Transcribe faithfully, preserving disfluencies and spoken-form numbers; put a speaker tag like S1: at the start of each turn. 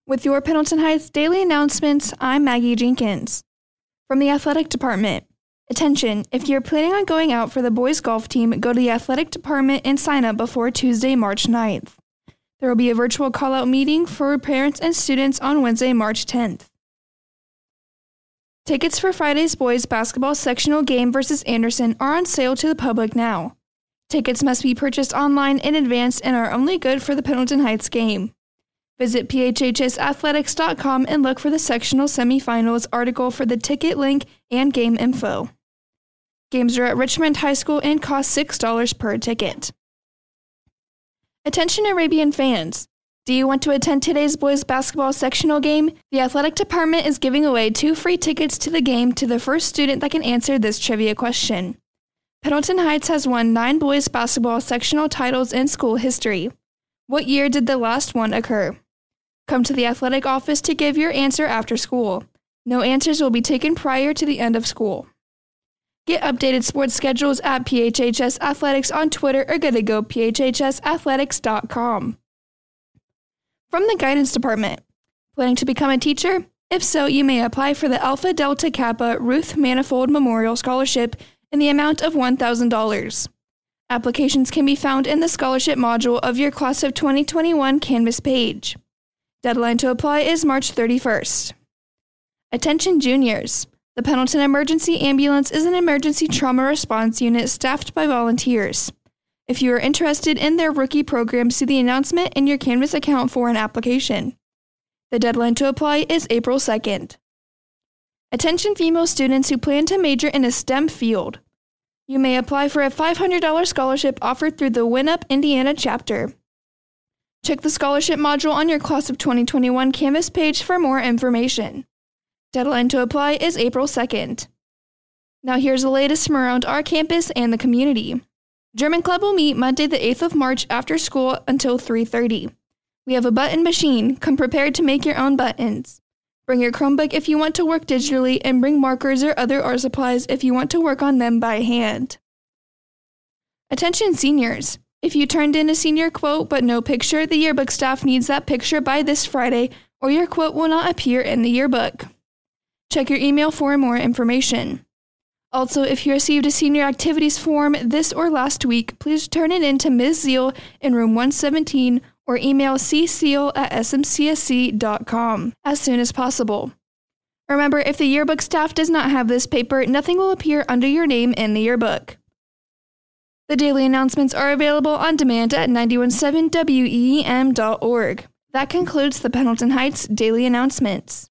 S1: With your Pendleton Heights daily announcements, I'm Maggie Jenkins. From the athletic department. Attention, if you're planning on going out for the boys golf team, go to the athletic department and sign up before Tuesday, March ninth. There will be a virtual call-out meeting for parents and students on Wednesday, March tenth. Tickets for Friday's boys basketball sectional game versus Anderson are on sale to the public now. Tickets must be purchased online in advance and are only good for the Pendleton Heights game. Visit P H H S athletics dot com and look for the sectional semifinals article for the ticket link and game info. Games are at Richmond High School and cost six dollars per ticket. Attention Arabian fans! Do you want to attend today's boys basketball sectional game? The athletic department is giving away two free tickets to the game to the first student that can answer this trivia question. Pendleton Heights has won nine boys basketball sectional titles in school history. What year did the last one occur? Come to the athletic office to give your answer after school. No answers will be taken prior to the end of school. Get updated sports schedules at P H H S Athletics on Twitter or go to go P H H S athletics dot com. From the guidance department. Planning to become a teacher? If so, you may apply for the Alpha Delta Kappa Ruth Manifold Memorial Scholarship in the amount of one thousand dollars. Applications can be found in the scholarship module of your Class of twenty twenty-one Canvas page. Deadline to apply is March thirty-first. Attention juniors. The Pendleton Emergency Ambulance is an emergency trauma response unit staffed by volunteers. If you are interested in their rookie program, see the announcement in your Canvas account for an application. The deadline to apply is April second. Attention female students who plan to major in a STEM field. You may apply for a five hundred dollars scholarship offered through the Win Up Indiana chapter. Check the scholarship module on your Class of twenty twenty-one Canvas page for more information. Deadline to apply is April second. Now here's the latest from around our campus and the community. German Club will meet Monday the eighth of March after school until three thirty. We have a button machine. Come prepared to make your own buttons. Bring your Chromebook if you want to work digitally, and bring markers or other art supplies if you want to work on them by hand. Attention seniors. If you turned in a senior quote but no picture, the yearbook staff needs that picture by this Friday, or your quote will not appear in the yearbook. Check your email for more information. Also, if you received a senior activities form this or last week, please turn it in to Miz Zeal in room one seventeen or email c seal at s m c s c dot com as soon as possible. Remember, if the yearbook staff does not have this paper, nothing will appear under your name in the yearbook. The daily announcements are available on demand at nine one seven W E E M dot org. That concludes the Pendleton Heights Daily Announcements.